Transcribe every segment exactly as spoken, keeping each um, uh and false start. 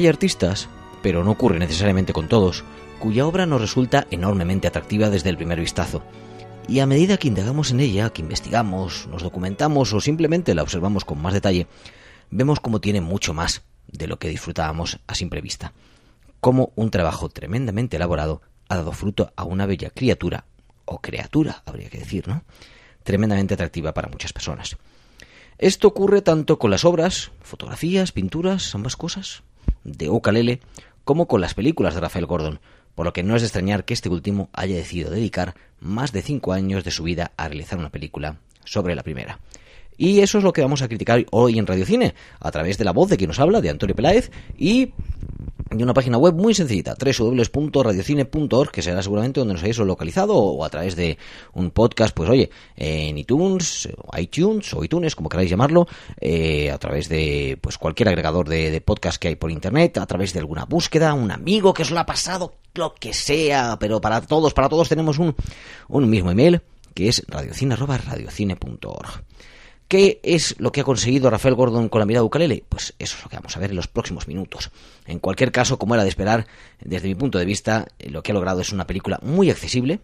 Hay artistas, pero no ocurre necesariamente con todos, cuya obra nos resulta enormemente atractiva desde el primer vistazo. Y a medida que indagamos en ella, que investigamos, nos documentamos o simplemente la observamos con más detalle, vemos cómo tiene mucho más de lo que disfrutábamos a simple vista. Cómo un trabajo tremendamente elaborado ha dado fruto a una bella criatura, o criatura, habría que decir, ¿no? Tremendamente atractiva para muchas personas. Esto ocurre tanto con las obras, fotografías, pinturas, ambas cosas, de Ukulele, como con las películas de Raphael Gordon, por lo que no es de extrañar que este último haya decidido dedicar más de cinco años de su vida a realizar una película sobre la primera. Y eso es lo que vamos a criticar hoy en Radio Cine, a través de la voz de quien nos habla, de Antonio Peláez, y de una página web muy sencillita, doble u doble u doble u punto radiocine punto org, que será seguramente donde nos hayáis localizado, o a través de un podcast, pues oye, en iTunes, o iTunes, o iTunes, como queráis llamarlo, eh, a través de pues cualquier agregador de, de podcast que hay por internet, a través de alguna búsqueda, un amigo que os lo ha pasado, lo que sea, pero para todos, para todos tenemos un, un mismo email, que es radiocine arroba radiocine punto org. ¿Qué es lo que ha conseguido Raphael Gordon con la mirada Ukulele? Pues eso es lo que vamos a ver en los próximos minutos. En cualquier caso, como era de esperar, desde mi punto de vista, lo que ha logrado es una película muy accesible,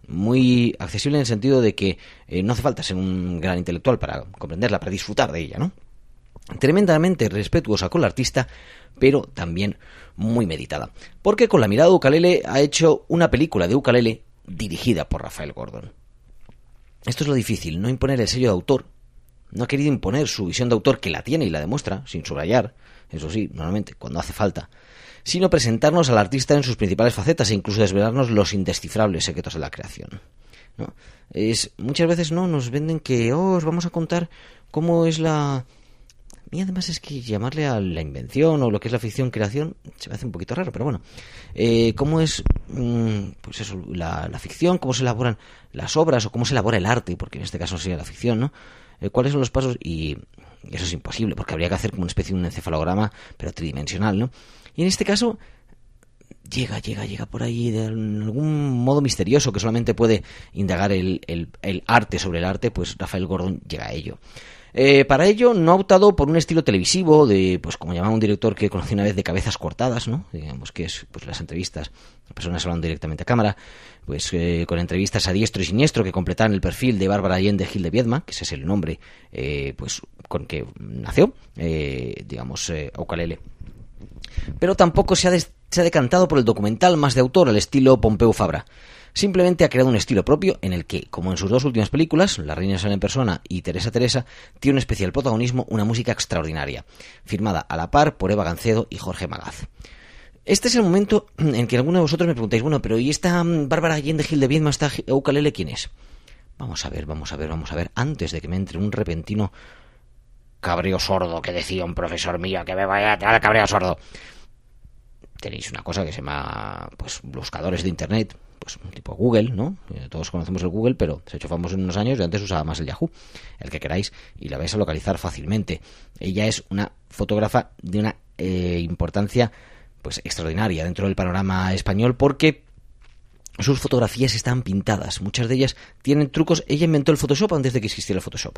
muy accesible en el sentido de que eh, no hace falta ser un gran intelectual para comprenderla, para disfrutar de ella, ¿no? Tremendamente respetuosa con la artista, pero también muy meditada. Porque con la mirada Ukulele ha hecho una película de Ukulele dirigida por Raphael Gordon. Esto es lo difícil, no imponer el sello de autor. No ha querido imponer su visión de autor, que la tiene y la demuestra, sin subrayar, eso sí, normalmente, cuando hace falta, sino presentarnos al artista en sus principales facetas e incluso desvelarnos los indescifrables secretos de la creación, ¿no? Es, muchas veces no nos venden que, oh, os vamos a contar cómo es la... Y además es que llamarle a la invención o lo que es la ficción-creación se me hace un poquito raro, pero bueno. Eh, ¿Cómo es mmm, pues eso, la, la ficción? ¿Cómo se elaboran las obras? ¿O cómo se elabora el arte? Porque en este caso sería la ficción, ¿no? Eh, ¿Cuáles son los pasos? Y eso es imposible, porque habría que hacer como una especie de un encefalograma, pero tridimensional, ¿no? Y en este caso... Llega, llega, llega por ahí de algún modo misterioso que solamente puede indagar el, el, el arte sobre el arte, pues Raphael Gordon llega a ello. Eh, para ello no ha optado por un estilo televisivo de, pues como llamaba un director que conocí una vez, de cabezas cortadas, ¿no? Digamos que es pues las entrevistas, las personas hablando directamente a cámara, pues eh, con entrevistas a diestro y siniestro que completaran el perfil de Bárbara Allende Gil de Viedma, que ese es el nombre eh, pues con que nació, eh, digamos, eh, Ukulele. Pero tampoco se ha, des- se ha decantado por el documental más de autor al estilo Pompeu Fabra. Simplemente ha creado un estilo propio en el que, como en sus dos últimas películas, La Reina Isabel en persona y Teresa Teresa, tiene un especial protagonismo una música extraordinaria, firmada a la par por Eva Gancedo y Jorge Magaz. Este es el momento en que alguno de vosotros me preguntáis, bueno, pero ¿y esta Bárbara Allende Gil de Viedma, esta Ukulele, quién es? Vamos a ver, vamos a ver, vamos a ver, antes de que me entre un repentino cabreo sordo que decía un profesor mío que me vaya a traer cabreo sordo. Tenéis una cosa que se llama, pues, buscadores de internet, pues tipo Google, ¿no? Todos conocemos el Google, pero se ha hecho famoso en unos años y antes usaba más el Yahoo, el que queráis, y la vais a localizar fácilmente. Ella es una fotógrafa de una eh, importancia pues extraordinaria dentro del panorama español, porque sus fotografías están pintadas, muchas de ellas tienen trucos. Ella inventó el Photoshop antes de que existiera el Photoshop.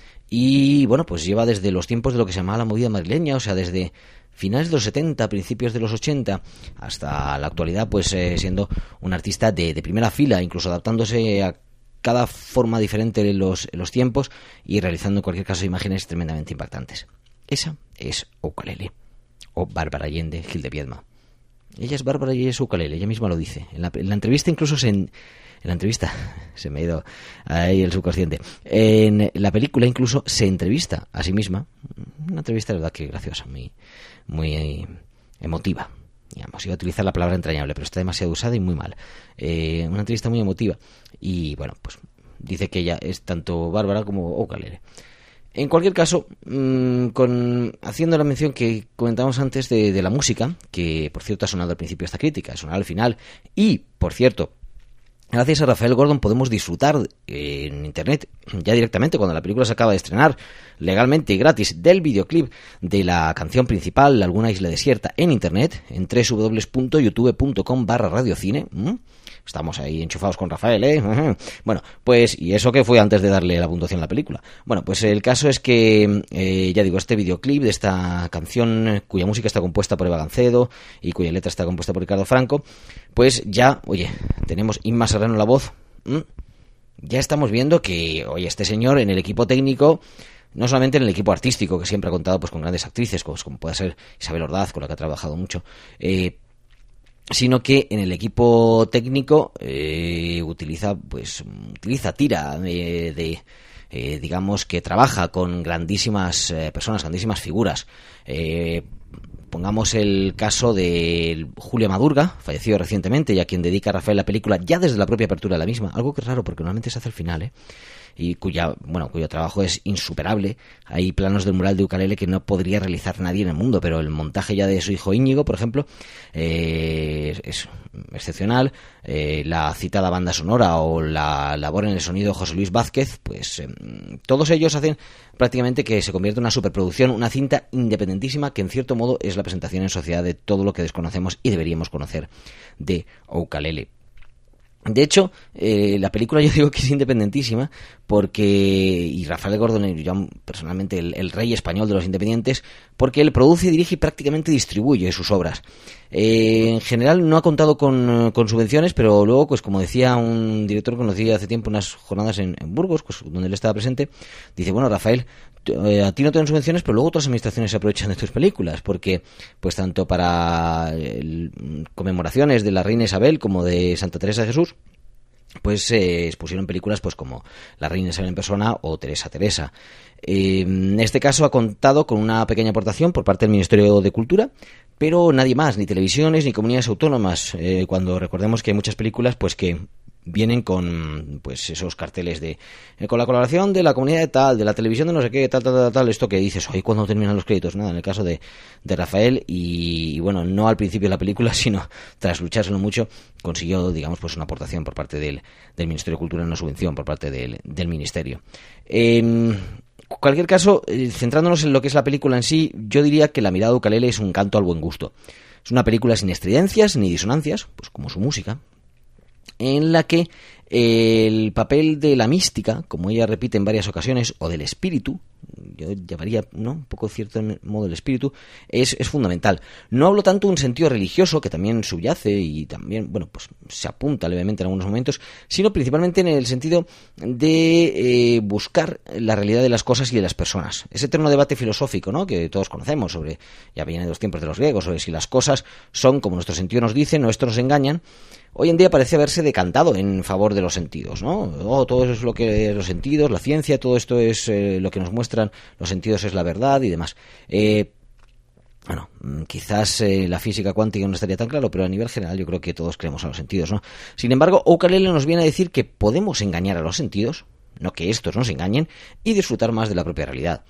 Y bueno, pues lleva desde los tiempos de lo que se llamaba la movida madrileña, o sea, desde finales de los setenta, principios de los ochenta, hasta la actualidad, pues eh, siendo un artista de, de primera fila, incluso adaptándose a cada forma diferente en los, en los tiempos y realizando en cualquier caso imágenes tremendamente impactantes. Esa es Ukulele, o Bárbara Allende Gil de Viedma. Ella es Bárbara y es Ukulele, ella misma lo dice. En la, en la entrevista incluso se... En, En la entrevista, se me ha ido ahí el subconsciente. En la película incluso se entrevista a sí misma. Una entrevista, de verdad, que graciosa, muy, muy emotiva. Digamos, iba a utilizar la palabra entrañable, pero está demasiado usada y muy mal. Eh, una entrevista muy emotiva. Y bueno, pues dice que ella es tanto Bárbara como Ukulele. En cualquier caso, mmm, con, haciendo la mención que comentamos antes de, de la música, que por cierto ha sonado al principio esta crítica, ha sonado al final, y por cierto, Gracias a Rafael Gordon podemos disfrutar eh, en internet, ya directamente cuando la película se acaba de estrenar, legalmente y gratis, del videoclip de la canción principal, Alguna isla desierta, en internet, en doble u doble u doble u punto youtube punto com barra radiocine. ¿Mm? Estamos ahí enchufados con Rafael, ¿eh? Bueno, pues, y eso que fue antes de darle la puntuación a la película. Bueno, pues el caso es que, eh, ya digo, este videoclip de esta canción, cuya música está compuesta por Eva Gancedo y cuya letra está compuesta por Ricardo Franco, pues ya, oye, tenemos Inma Serrano en la voz. ¿Mm? Ya estamos viendo que, oye, este señor en el equipo técnico, no solamente en el equipo artístico, que siempre ha contado pues con grandes actrices, pues, como puede ser Isabel Ordaz, con la que ha trabajado mucho, eh, sino que en el equipo técnico eh, utiliza, pues, utiliza, tira de, de eh, digamos que trabaja con grandísimas eh, personas, grandísimas figuras. Eh, pongamos el caso de Julio Madurga, fallecido recientemente, y a quien dedica Rafael la película ya desde la propia apertura de la misma, algo que es raro porque normalmente se hace al final, ¿eh? Y cuya, bueno, cuyo trabajo es insuperable. Hay planos del mural de ukelele que no podría realizar nadie en el mundo, pero el montaje ya de su hijo Íñigo, por ejemplo, eh, es excepcional. Eh, la citada banda sonora o la labor en el sonido de José Luis Vázquez, pues eh, todos ellos hacen prácticamente que se convierta en una superproducción, una cinta independentísima que en cierto modo es la presentación en sociedad de todo lo que desconocemos y deberíamos conocer de ukelele. De hecho, eh, la película yo digo que es independentísima porque, y Rafael Gordon, yo personalmente el, el rey español de los independientes, porque él produce, dirige y prácticamente distribuye sus obras. Eh, en general no ha contado con, con subvenciones, pero luego, pues como decía un director que conocí hace tiempo, unas jornadas en, en Burgos, pues, donde él estaba presente, dice, bueno, Rafael, eh, a ti no te dan subvenciones, pero luego otras administraciones se aprovechan de tus películas, porque pues tanto para el, conmemoraciones de la reina Isabel como de Santa Teresa de Jesús, pues se eh, expusieron películas pues como La reina Isabel en persona o Teresa Teresa. Eh, en este caso ha contado con una pequeña aportación por parte del Ministerio de Cultura, pero nadie más, ni televisiones ni comunidades autónomas, eh, cuando recordemos que hay muchas películas pues que vienen con pues esos carteles de eh, con la colaboración de la comunidad de tal, de la televisión de no sé qué, tal, tal, tal, tal, esto que dices, hoy cuando terminan los créditos, nada, en el caso de, de Rafael, y, y bueno, no al principio de la película, sino tras luchárselo mucho, consiguió, digamos, pues una aportación por parte del, del Ministerio de Cultura, una subvención por parte del, del Ministerio. En cualquier caso, eh, centrándonos en lo que es la película en sí, yo diría que La mirada de ukelele es un canto al buen gusto. Es una película sin estridencias ni disonancias, pues como su música, en la que el papel de la mística, como ella repite en varias ocasiones, o del espíritu, yo llamaría, ¿no?, un poco cierto modo el espíritu, es, es fundamental. No hablo tanto de un sentido religioso, que también subyace y también, bueno, pues se apunta levemente en algunos momentos, sino principalmente en el sentido de eh, buscar la realidad de las cosas y de las personas. Ese eterno debate filosófico, ¿no?, que todos conocemos sobre, ya viene de los tiempos de los griegos, sobre si las cosas son como nuestros sentidos nos dicen o estos nos engañan. Hoy en día parece haberse decantado en favor de los sentidos, ¿no? Oh, todo eso es lo que los sentidos, la ciencia, todo esto es eh, lo que nos muestran, los sentidos es la verdad y demás. Eh, bueno, quizás eh, la física cuántica no estaría tan claro, pero a nivel general yo creo que todos creemos en los sentidos, ¿no? Sin embargo, ukelele nos viene a decir que podemos engañar a los sentidos, no que estos nos engañen, y disfrutar más de la propia realidad.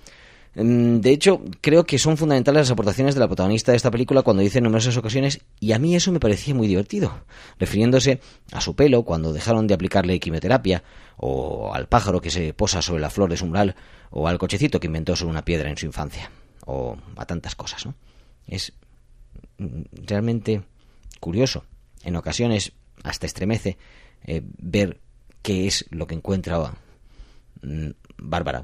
De hecho, creo que son fundamentales las aportaciones de la protagonista de esta película cuando dice en numerosas ocasiones, y a mí eso me parecía muy divertido, refiriéndose a su pelo cuando dejaron de aplicarle quimioterapia, o al pájaro que se posa sobre la flor de su umbral, o al cochecito que inventó sobre una piedra en su infancia, o a tantas cosas, ¿no? Es realmente curioso, en ocasiones hasta estremece eh, ver qué es lo que encuentra mm, Bárbara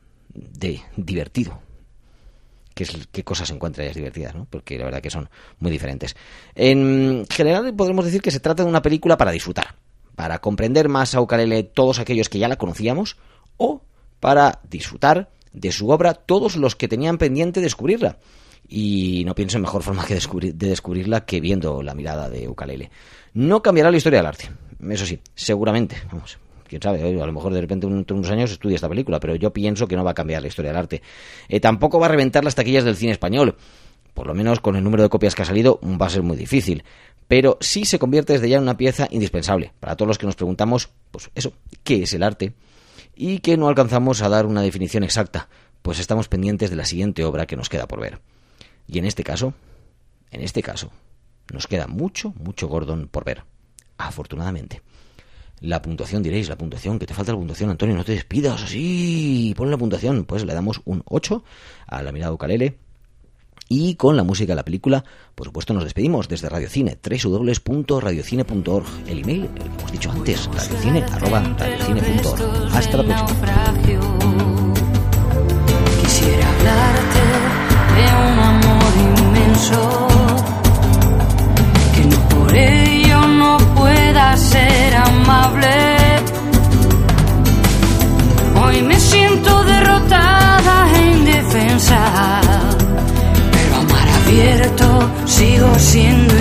de divertido, qué, es, qué cosas encuentra ellas divertidas, ¿no? Porque la verdad que son muy diferentes. En general podremos decir que se trata de una película para disfrutar, para comprender más a ukelele todos aquellos que ya la conocíamos, o para disfrutar de su obra todos los que tenían pendiente descubrirla. Y no pienso en mejor forma que descubrir, de descubrirla que viendo La mirada de ukelele. No cambiará la historia del arte, eso sí, seguramente, vamos, quién sabe, a lo mejor de repente dentro de unos años estudia esta película, pero yo pienso que no va a cambiar la historia del arte. Eh, tampoco va a reventar las taquillas del cine español, por lo menos con el número de copias que ha salido va a ser muy difícil, pero sí se convierte desde ya en una pieza indispensable para todos los que nos preguntamos, pues eso, ¿qué es el arte? Y que no alcanzamos a dar una definición exacta, pues estamos pendientes de la siguiente obra que nos queda por ver. Y en este caso, en este caso, nos queda mucho, mucho Gordon por ver, afortunadamente. La puntuación, diréis, la puntuación, que te falta la puntuación, Antonio, no te despidas así, pon la puntuación. Pues le damos un ocho a La mirada ukelele. Y con la música de la película, por supuesto, nos despedimos desde Radiocine, doble u doble u doble u punto radiocine punto org. El email, el que hemos dicho antes, radiocine arroba radiocine punto org. Hasta la próxima. Quisiera hablarte de un amor inmenso, que no por ello no pueda ser amable. Hoy me siento derrotada e indefensa, abierto, sigo siendo